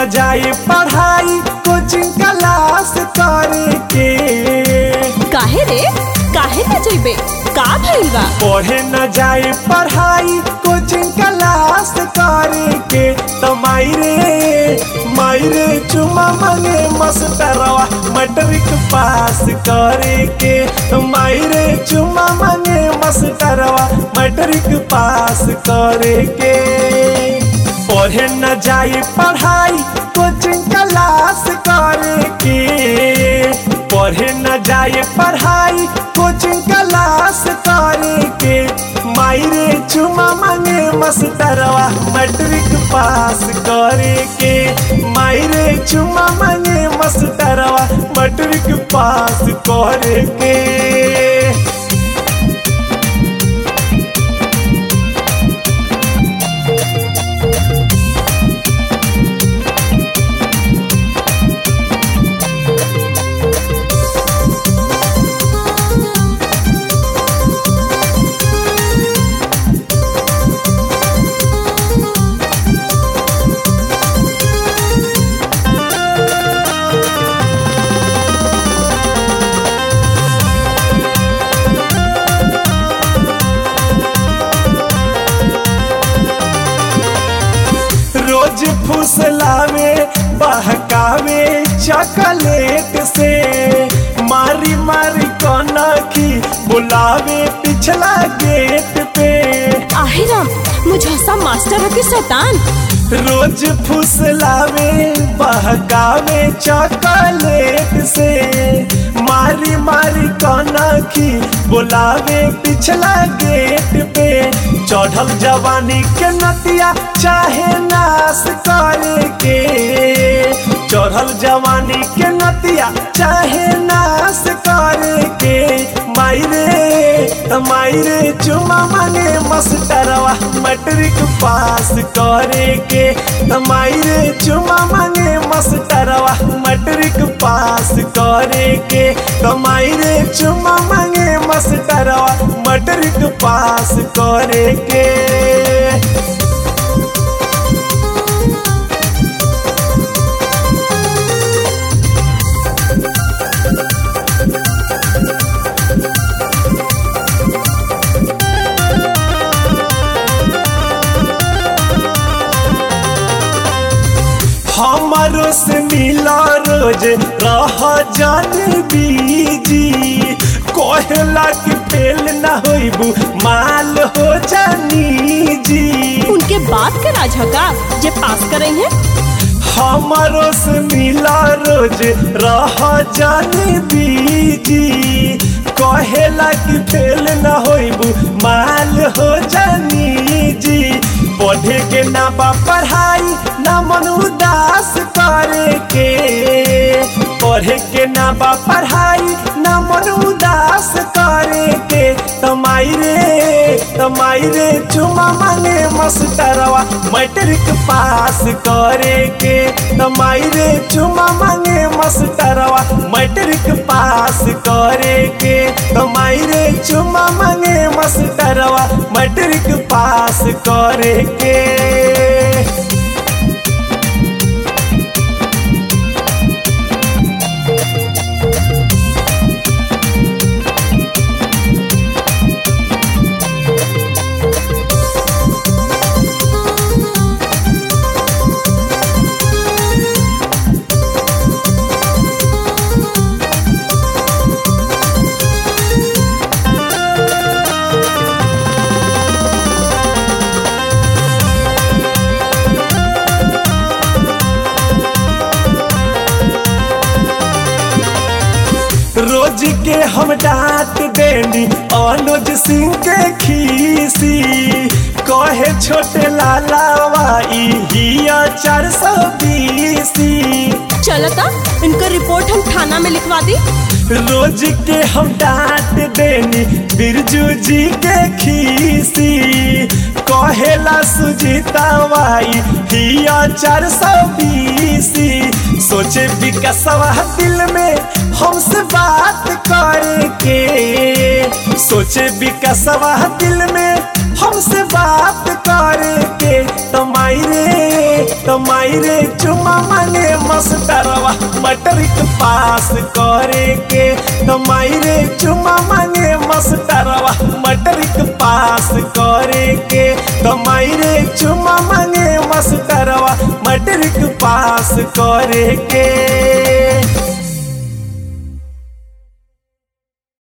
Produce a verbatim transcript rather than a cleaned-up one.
न जाए पढ़ाई कोचिंग क्लास करे के। काहे रे काहे न जइबे का भइल बा? पढ़े न जाए पढ़ाई कोचिंग क्लास करे के। तो मायरे मायरे चुमा मांगे मास्टरवा मैट्रिक पास करे के। तो मायरे चुमा मांगे मास्टरवा मैट्रिक पास करे के। पढ़े न जाए पढ़ाई कोचिंग क्लास करे के। पढ़े न जाए पढ़ाई कोचिंग क्लास करे के। मायरे चुमा मांगे मास्टरवा मैट्रिक पास करे के। मायरे चुमा मांगे मास्टरवा मैट्रिक पास करे के। रोज फुसलावे बहकावे चॉकलेट से। मारी मारी कनखी बुलावे पिछला गेट पे। आहे राम मुझसा मास्टर के शैतान। रोज फुसलावे बहकावे चॉकलेट से। मारी मारी कनखी बुलावे पिछला गेट पे। चढ़ल जवानी के नतिया चाहे नाश करे के। चढ़ल जवानी के नतिया चाहे नाश करे के। मायरे मायरे चुमा मांगे मास्टरवा मैट्रिक पास करे के। मायरे चुमा मांगे मास्टरवा मैट्रिक पास करे के। मायरे चुमा मांगे मास्टरवा मैट्रिक पास करे के। हमारो से मिला रोज रह जानी बीजी। कोहला की फेल न होइबू माल हो जानी जी। उनके बात के राझका जे पास करे हैं। हमारो से मिला रोज रह जानी बीजी। कोहला की फेल न होइबू माल हो जानी जी। पढ़े के ना बा पढ़ाई ना मन उदास करे के। पढ़े के ना बा पढ़ाई ना मन उदास करे के। तमाइरे तमाइरे चुमा मांगे मास्टरवा मैट्रिक पास करे के। तमाइरे चुमा मांगे मास्टरवा मैट्रिक पास करे के। तमाइरे चुमा मांगे मास्टरवा मैट्रिक पास करे के। रोज के हम डांट देनी अनुज सिंह के खीसी। कहे छोटे लालावाई हिया चार सौ बीसी। चलता इनका रिपोर्ट हम थाना में लिखवा दी। रोज के हम डांट देनी बिरजू जी के खीसी। कहेला सुजीता वाई हिया चार सौ बीसी। सोचे विकसवा दिल में हमसे बात करे के। सोचे विकसवा दिल में हमसे बात करे के। तमाइरे तो मायरे चुमा मांगे मास्टरवा मैट्रिक पास करे के। तो मायरे चुमा मांगे मास्टरवा मैट्रिक पास करे के। तो मायरे चुमा मांगे मास्टरवा मैट्रिक पास करे के।